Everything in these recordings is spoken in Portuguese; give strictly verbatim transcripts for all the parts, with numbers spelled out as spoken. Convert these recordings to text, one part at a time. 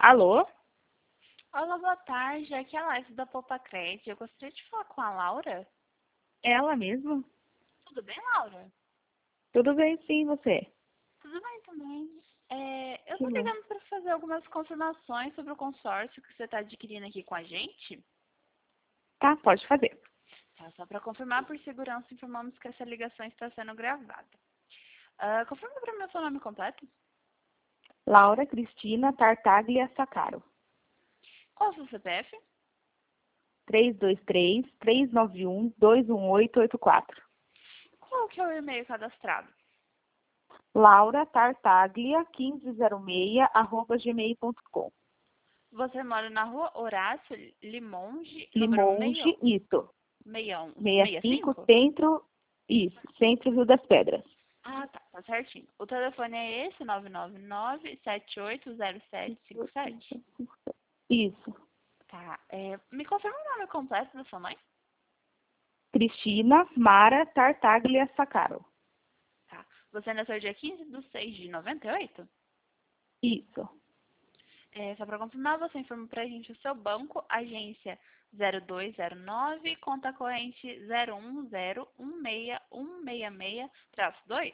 Alô? Olá, boa tarde. Aqui é a Laís da Poupa Crédito. Eu gostaria de falar com a Laura. Ela mesmo? Tudo bem, Laura? Tudo bem, sim, você? Tudo bem também. É, eu Que estou bom. ligando para fazer algumas confirmações sobre o consórcio que você está adquirindo aqui com a gente. Tá, pode fazer. Tá, só para confirmar, por segurança, informamos que essa ligação está sendo gravada. Ah, confirma para mim o seu nome completo. Laura Cristina Tartaglia Sacaro. Qual o seu C P F? três dois três, três nove um, dois um oito oito quatro. Qual que é o e-mail cadastrado? Laura Tartaglia quinze zero seis, arroba gmail ponto com. Você mora na rua Horácio Limonge, número Limonge, isso. sessenta sessenta e e cinco, cinco? Centro, isso. Centro Rio das Pedras. Ah, tá, tá certinho. O telefone é esse, nove nove nove, sete oito zero sete cinco sete. Isso. Tá, é, me confirma o nome completo da sua mãe? Cristina Mara Tartaglia Sacaro. Tá. Você nasceu dia quinze de seis de noventa e oito? Isso. É, só para confirmar, você informa pra gente o seu banco, agência zero dois zero nove, conta corrente zero um zero um seis um seis seis dois?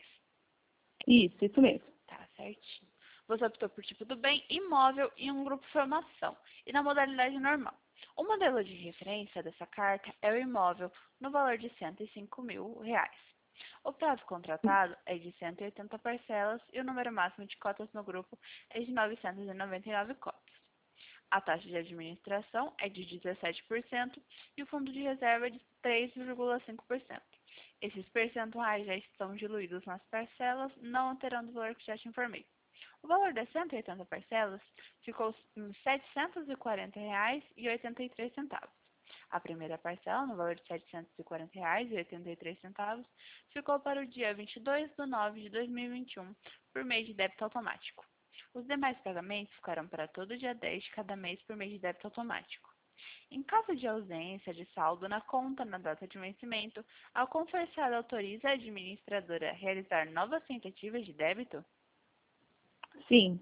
Isso, isso mesmo. Tá, certinho. Você optou por tipo do bem, imóvel e um grupo formação, e na modalidade normal. O modelo de referência dessa carta é o imóvel no valor de cento e cinco mil reais. O prazo contratado é de cento e oitenta parcelas e o número máximo de cotas no grupo é de novecentas e noventa e nove cotas. A taxa de administração é de dezessete por cento e o fundo de reserva é de três vírgula cinco por cento. Esses percentuais já estão diluídos nas parcelas, não alterando o valor que já te informei. O valor das cento e oitenta parcelas ficou em setecentos e quarenta reais e oitenta e três centavos. A primeira parcela, no valor de setecentos e quarenta reais e oitenta e três centavos, ficou para o dia vinte e dois de nove de dois mil e vinte e um, por meio de débito automático. Os demais pagamentos ficarão para todo dia dez de cada mês por meio de débito automático. Em caso de ausência de saldo na conta na data de vencimento, a consorciada autoriza a administradora a realizar novas tentativas de débito? Sim.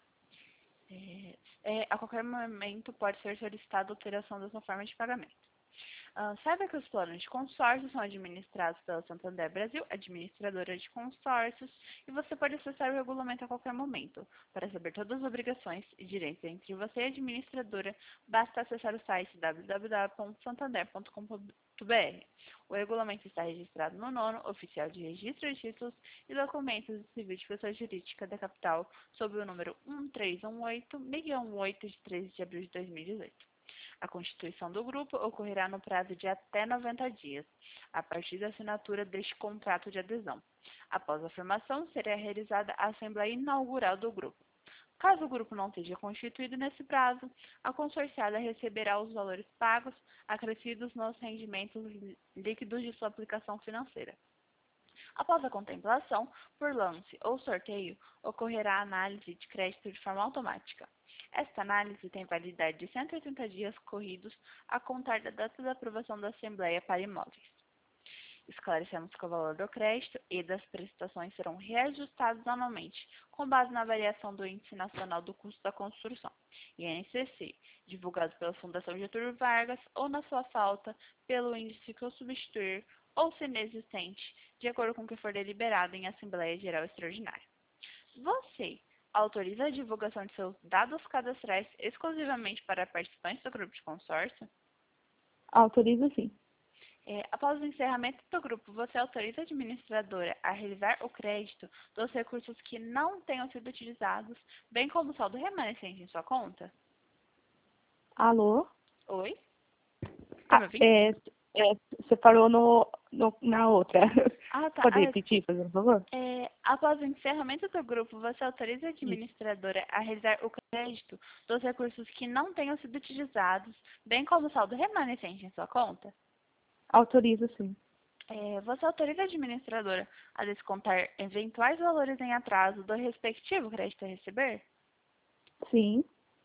É, é, a qualquer momento pode ser solicitada alteração da sua forma de pagamento. Ah, saiba que os planos de consórcio são administrados pela Santander Brasil, administradora de consórcios, e você pode acessar o regulamento a qualquer momento. Para saber todas as obrigações e direitos entre você e a administradora, basta acessar o site w w w ponto santander ponto com ponto b r. O regulamento está registrado no nono Oficial de Registro de Títulos e Documentos de Civil de Pessoa Jurídica da Capital, sob o número um três um oito, seis um oito, de treze de abril de dois mil e dezoito. A constituição do grupo ocorrerá no prazo de até noventa dias, a partir da assinatura deste contrato de adesão. Após a formação, será realizada a Assembleia Inaugural do grupo. Caso o grupo não esteja constituído nesse prazo, a consorciada receberá os valores pagos acrescidos nos rendimentos líquidos de sua aplicação financeira. Após a contemplação, por lance ou sorteio, ocorrerá a análise de crédito de forma automática. Esta análise tem validade de cento e oitenta dias corridos a contar da data da aprovação da Assembleia para imóveis. Esclarecemos que o valor do crédito e das prestações serão reajustados anualmente, com base na variação do Índice Nacional do Custo da Construção, I N C C, divulgado pela Fundação Getúlio Vargas, ou, na sua falta, pelo índice que o substituir, ou se inexistente, de acordo com o que for deliberado em Assembleia Geral Extraordinária. Você autoriza a divulgação de seus dados cadastrais exclusivamente para participantes do grupo de consórcio? Autorizo sim. É, após o encerramento do grupo, você autoriza a administradora a realizar o crédito dos recursos que não tenham sido utilizados, bem como o saldo remanescente em sua conta? Alô? Oi? Tá me Ah, ouvindo? é, é, você parou no, no, na outra. Ah, tá. Pode Ah, repetir, por favor? é, após o encerramento do grupo, você autoriza a administradora a realizar o crédito dos recursos que não tenham sido utilizados, bem como o saldo remanescente em sua conta? Autorizo sim. É, você autoriza a administradora a descontar eventuais valores em atraso do respectivo crédito a receber? Sim.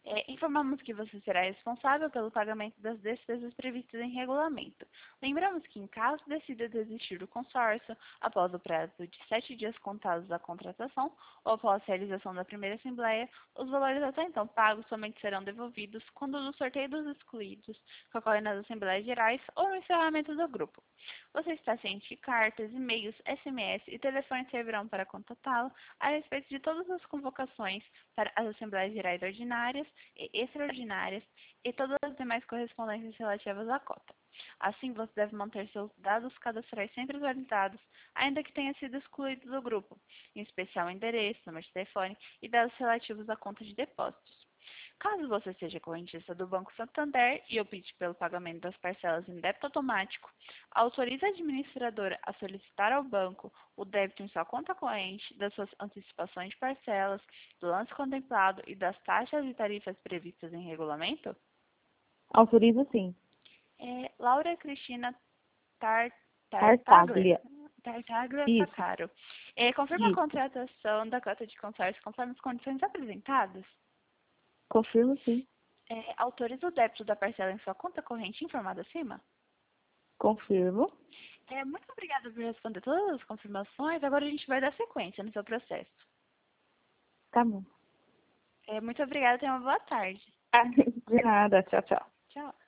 É, informamos que você será responsável pelo pagamento das despesas previstas em regulamento. Lembramos que, em caso decida desistir do consórcio, após o prazo de sete dias contados da contratação ou após a realização da primeira assembleia, os valores até então pagos somente serão devolvidos quando no sorteio dos excluídos, que ocorre nas Assembleias Gerais ou no encerramento do grupo. Você está ciente que cartas, e-mails, S M S e telefones servirão para contatá-lo a respeito de todas as convocações para as Assembleias Gerais ordinárias e extraordinárias e todas as demais correspondências relativas à cota. Assim, você deve manter seus dados cadastrais sempre atualizados, ainda que tenha sido excluído do grupo, em especial o endereço, número de telefone e dados relativos à conta de depósitos. Caso você seja correntista do Banco Santander e opte pelo pagamento das parcelas em débito automático, autorize a administradora a solicitar ao banco o débito em sua conta corrente das suas antecipações de parcelas, do lance contemplado e das taxas e tarifas previstas em regulamento? Autorizo sim. É, Laura Cristina Tar, Tartaglia. Tartaglia. Tartaglia Isso, Sacaro. É, confirma a isso. contratação da cota de consórcio conforme as condições apresentadas? Confirmo sim. É, autoriza o débito da parcela em sua conta corrente informada acima? Confirmo. É, muito obrigada por responder todas as confirmações. Agora a gente vai dar sequência no seu processo. Tá bom. É, muito obrigada, tenha uma boa tarde. Ah, de nada. Tchau, tchau. Tchau.